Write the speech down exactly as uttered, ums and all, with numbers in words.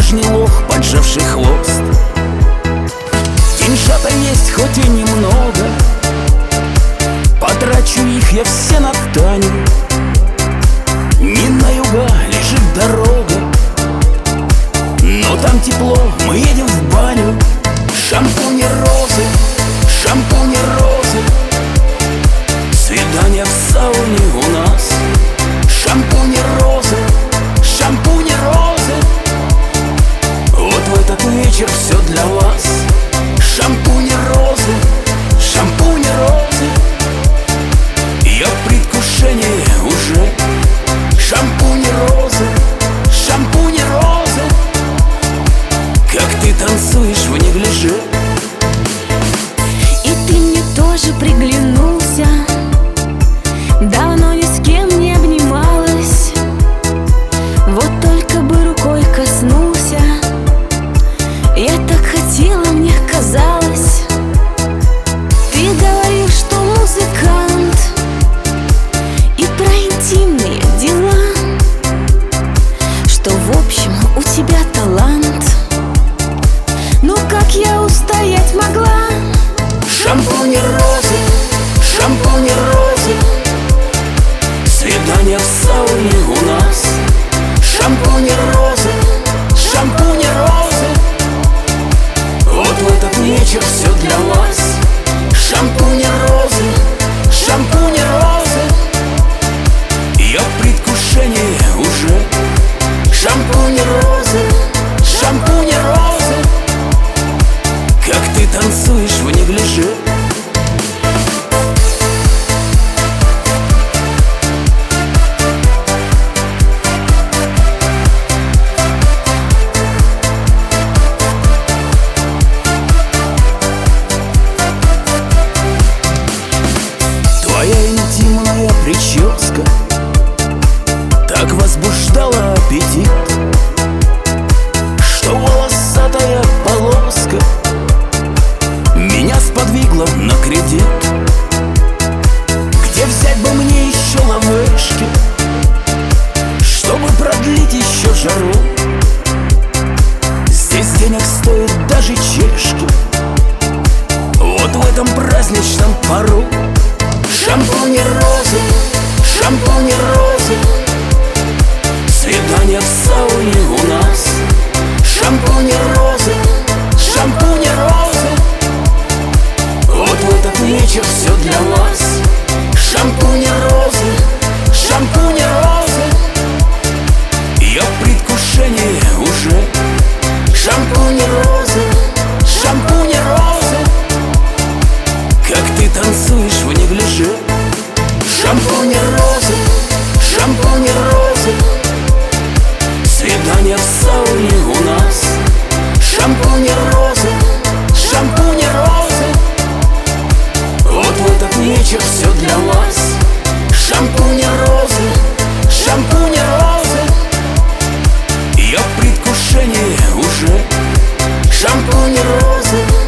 Замужний лох, поджавший хвост. Деньжата есть, хоть и немного, потрачу их я все на Таню. Не на юга лежит дорога, но там тепло, мы едем в баню. Шампуни розы, шампуни розы, свидание в сауне у нас. Шампуни розы, шампуни розы, вот в этот вечер все для вас. Шампуни розы, шампуни розы, я в предвкушении уже. Шампуни розы, шампуни розы, как ты танцуешь в неглиже. И ты мне тоже приглянулся, давно ни с кем не обнималась. Вот только бы рукой коснулся, я так хотела, мне казалось. Ты говорил, что музыкант, и про интимные дела, что в общем у тебя талант. Ну как я устоять могла? Шампуни розы, шампуни розы, свидание в сауне у нас. Шампуни розы, шампуни розы, вот в этот вечер все для вас. Шампуни розы, шампуни розы, я в предвкушении уже. Шампуни розы, шампуни розы, как ты танцуешь в неглиже. Твоя интимная прическа так возбуждала аппетит, что волосатая полоска меня сподвигла на кредит. Где взять бы мне еще ловешки, чтобы продлить еще жару? Здесь денег стоит даже чешки, вот в этом праздничном пару. Шампуни розы, шампуни розы, свидание в сауне у нас. Шампуни розы, шампуни розы, вот в этот вечер все для вас. Шампуни розы, шампуни розы, я в предвкушении уже. Шампуни розы, шампуни розы, как ты танцуешь в неглиже. Шампуни розы, шампуни розы, свидание в сауне у нас. Шампуни розы, шампуни розы, вот в этот вечер все для вас. Шампуни розы, шампуни розы, я в предвкушении уже. Шампуни розы,